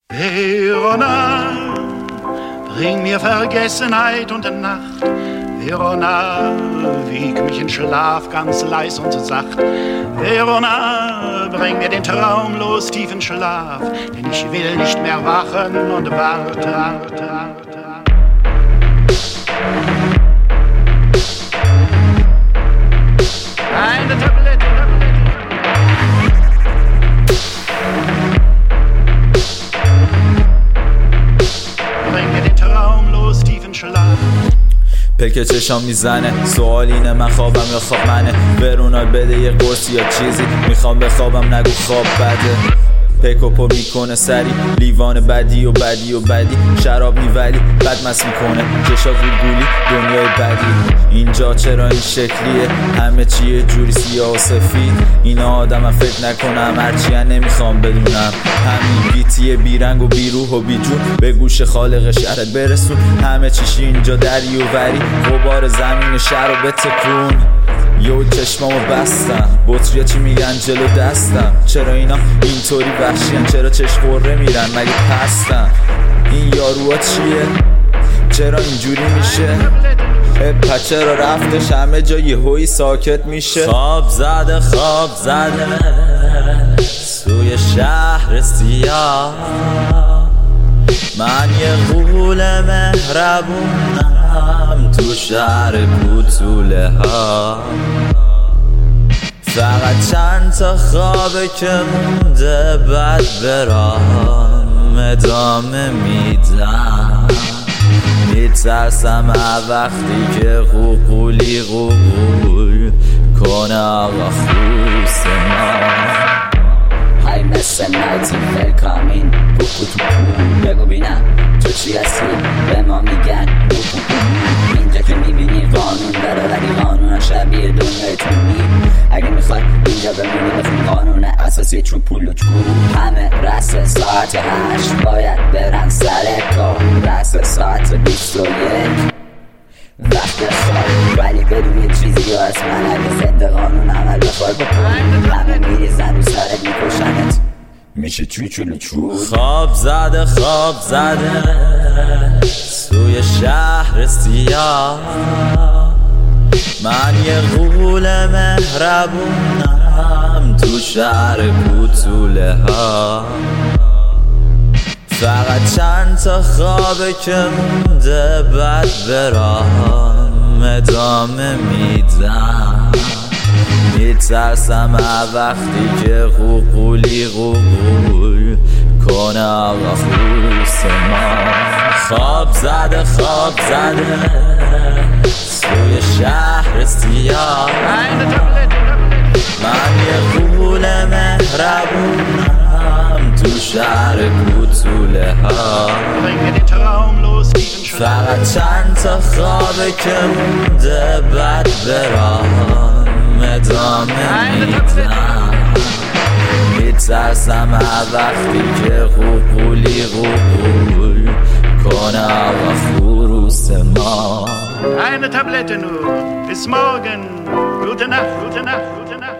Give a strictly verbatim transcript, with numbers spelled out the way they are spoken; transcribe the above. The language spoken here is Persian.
Verona, bring mir Vergessenheit und Nacht. Verona, wieg mich in Schlaf ganz leis und sacht. Verona, bring mir den traumlos tiefen Schlaf, denn ich will nicht mehr wachen und warte, warte, warte. Eine Tablette, bring mir den traumlos tiefen Schlaf. پلک چشام میزنه سوال اینه من خوابم یا خواب منه. ورونا بده یه قرص یا چیزی میخوام بخوابم نگو خواب بده. پیکوپو میکنه سری لیوان بدی و بدی و بدی شراب میولی بد مست میکنه چشا گولگولی دنیای بدی. اینجا چرا این شکلیه همه چیه جوری سیاه و سفید. اینا آدمم فکر نکنم هرچیه نمیخوام بدونم. همین بیتیه بیرنگ و بیروح و بیجون به گوش خالق شهرت برسون. همه چیشی اینجا دری و وری غبار زمین شهر و بتکون. یو چشمامو بستم بطریا چی میگن جلو دستم. چرا اینا اینطوری وحشیان چرا چشم قره میرن مگه پستم. این یاروها چیه چرا اینجوری میشه پس چرا رفتش همه جا یهویی ساکت میشه. خواب زده خواب زده سوی شهر سیاه من یه غول مهربونم تو شهر کوتوله ها. فقط چند تا خوابه که مونده بعد برام ادامه میدم. میترسم وقتی که قوقولی قوقول کنه آقا خوست ما. های مثل نایتی فلکامین بکو تو پول بگو بینم تو چی هستی به ما میگن اینجا که میبینی قانون داره ولی قانون شبیه دنیای تو نیم. اگه میخوای اینجا بمونی بفون قانون اساسی چون پول و چکو. همه رس ساعت هشت باید برن سر کار. رس ساعت بیست و یک وقت خواب ولی بدون یه چیزی یا از من اگه ضد قانون عمل بخوای بکن همه میریزن رو سرت میکشنت میشه چوی چولو چول. خواب زده خواب زده سوی شهر سیاه من یه غول مهربونم تو شهر کوتوله ها. فقط چند تا خوابه که مونده بعد برام ادامه میدم. میترسم وقتی که قوقولی قوقول کنه آقا خوست ما. خواب زده خواب زده سوی شهر سیاه من یه غول مهربونم تو شهر کوتوله ها. فقط چند تا خوابه که مونده بعد برام ادامه میدم. میترسم وقتی که قوقولی قوقول کنه آقا خروس ما. Eine Tablette nur, bis morgen, gute Nacht, gute Nacht, gute Nacht.